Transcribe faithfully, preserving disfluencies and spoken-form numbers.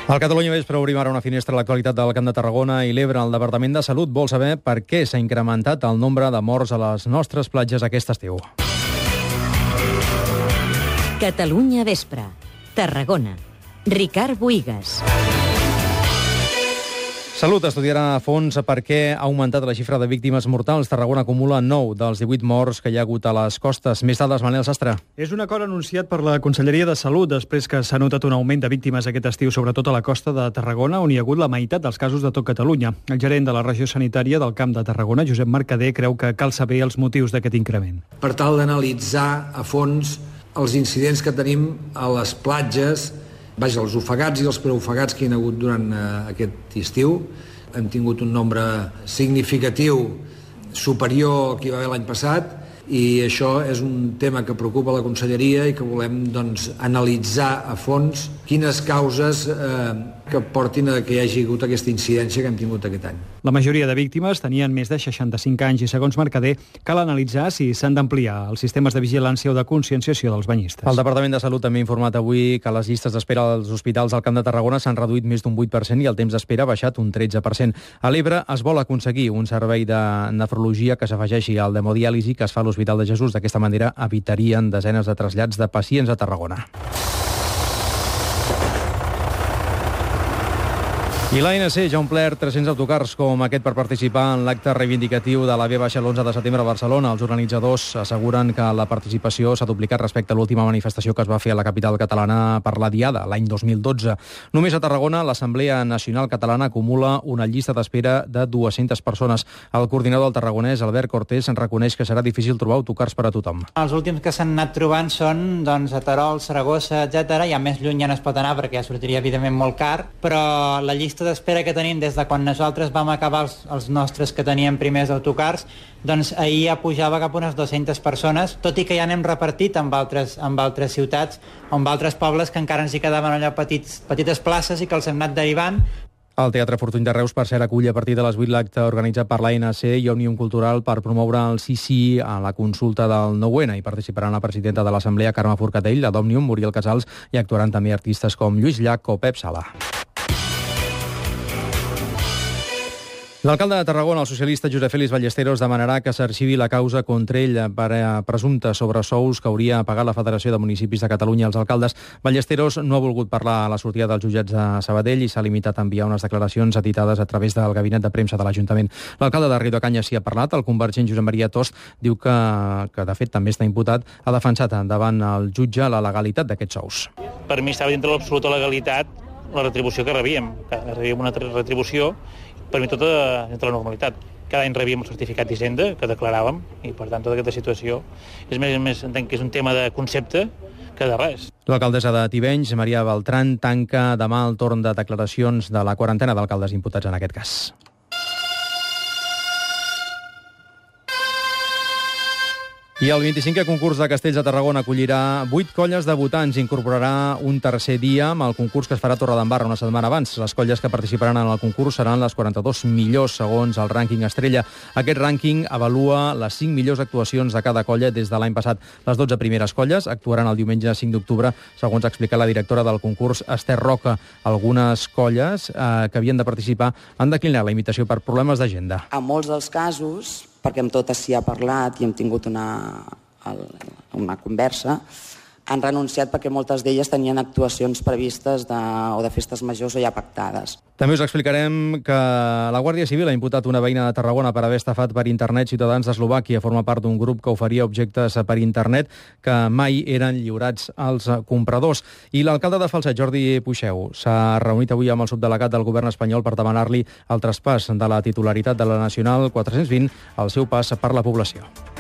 Al Catalunya Vespre obrim ara una finestra a l'actualitat del Camp de Tarragona i l'Ebre. El Departament de Salut vol saber per què s'ha incrementat el nombre de morts a les nostres platges aquest estiu. Catalunya Vespre, Tarragona. Ricard Bohigas. Salut estudiarà a fons per què ha augmentat la xifra de víctimes mortals. Tarragona acumula nou dels divuit morts que hi ha hagut a les costes. Més dades, Manel Sastre. És un acord anunciat per la Conselleria de Salut després que s'ha notat un augment de víctimes aquest estiu, sobretot a la costa de Tarragona, on hi ha hagut la meitat dels casos de tot Catalunya. El gerent de la regió sanitària del Camp de Tarragona, Josep Mercader, creu que cal saber els motius d'aquest increment. Per tal d'analitzar a fons els incidents que tenim a les platges, vaja, els ofegats i els preofegats que hi ha hagut durant eh, aquest estiu. Hem tingut un nombre significatiu superior al que hi va haver l'any passat i això és un tema que preocupa la Conselleria i que volem doncs, analitzar a fons quines causes eh, que portin a que hi hagi hagut aquesta incidència que hem tingut aquest any. La majoria de víctimes tenien més de seixanta-cinc anys i, segons Mercader, cal analitzar si s'han d'ampliar els sistemes de vigilància o de conscienciació dels banyistes. El Departament de Salut també ha informat avui que les llistes d'espera als hospitals del Camp de Tarragona s'han reduït més d'un vuit per cent i el temps d'espera ha baixat un tretze per cent. A l'Ebre es vol aconseguir un servei de nefrologia que s'afegeixi al d'hemodiàlisi que es fa a l'Hospital de Jesús. D'aquesta manera evitarien desenes de trasllats de pacients a Tarragona. I l'A N C ja ha omplert tres-cents autocars com aquest per participar en l'acte reivindicatiu de la V baixa l'onze de setembre a Barcelona. Els organitzadors asseguren que la participació s'ha duplicat respecte a l'última manifestació que es va fer a la capital catalana per la Diada, l'any dos mil dotze. Només a Tarragona, l'Assemblea Nacional Catalana acumula una llista d'espera de dues-centes persones. El coordinador del tarragonès, Albert Cortés, en reconeix que serà difícil trobar autocars per a tothom. Els últims que s'han anat trobant són doncs, a Terol, Saragossa, etcètera. Ja més lluny ja no es pot anar perquè ja sortiria evidentment molt car, però la llista d'espera que tenim des de quan nosaltres vam acabar els, els nostres que teníem primers autocars, doncs ahir ja pujava cap a unes dues-centes persones, tot i que ja n'hem repartit amb altres, amb altres ciutats o amb altres pobles que encara ens hi quedaven allò petits, petites places i que els hem anat derivant. El Teatre Fortuny de Reus, per cert, acull a partir de les vuit l'acte organitzat per l'A N C i Òmnium Cultural per promoure el sí sí a la consulta del nou ene. Hi participaran la presidenta de l'Assemblea, Carme Forcadell, la d'Òmnium, Muriel Casals, i actuaran també artistes com Lluís Llach o Pep Sala. L'alcalde de Tarragona, el socialista Josep Félix Ballesteros, demanarà que s'arxivi la causa contra ell per presumpte sobresous que hauria pagat la Federació de Municipis de Catalunya als alcaldes. Ballesteros no ha volgut parlar a la sortida dels jutjats de Sabadell i s'ha limitat a enviar unes declaracions editades a través del gabinet de premsa de l'Ajuntament. L'alcalde de Riudecanyes s'hi ha parlat. El convergent Josep Maria Tost diu que, que de fet també està imputat, ha defensat davant el jutge la legalitat d'aquests sous. Per mi estava dintre l'absoluta legalitat la retribució que rebíem. Que rebíem una retribució per mi tota entre la normalitat. Cada any rebíem el certificat d'Hisenda que declaràvem i, per tant, tota aquesta situació és més, més entenc que és un tema de concepte que de res. L'alcaldessa de Tivenys, Maria Beltran, tanca demà el torn de declaracions de la quarantena d'alcaldes imputats en aquest cas. I el vint-i-cinquè concurs de Castells de Tarragona acollirà vuit colles de votants. Incorporarà un tercer dia amb el concurs que es farà a Torredembarra una setmana abans. Les colles que participaran en el concurs seran les quaranta-dos millors segons el rànquing Estrella. Aquest rànquing avalua les cinc millors actuacions de cada colla des de l'any passat. Les dotze primeres colles actuaran el diumenge cinc d'octubre, segons ha explicat la directora del concurs, Esther Roca. Algunes colles eh, que havien de participar han declinat la invitació per problemes d'agenda. En molts dels casos, perquè amb totes s'hi ha parlat i hem tingut una, una conversa, han renunciat perquè moltes d'elles tenien actuacions previstes de, o de festes majors o ja pactades. També us explicarem que la Guàrdia Civil ha imputat una veïna de Tarragona per haver estafat per internet ciutadans d'Eslovàquia. Forma part d'un grup que oferia objectes per internet que mai eren lliurats als compradors. I l'alcalde de Falset, Jordi Puixeu, s'ha reunit avui amb el subdelegat del govern espanyol per demanar-li el traspàs de la titularitat de la Nacional quatre-cents vint al seu pas per la població.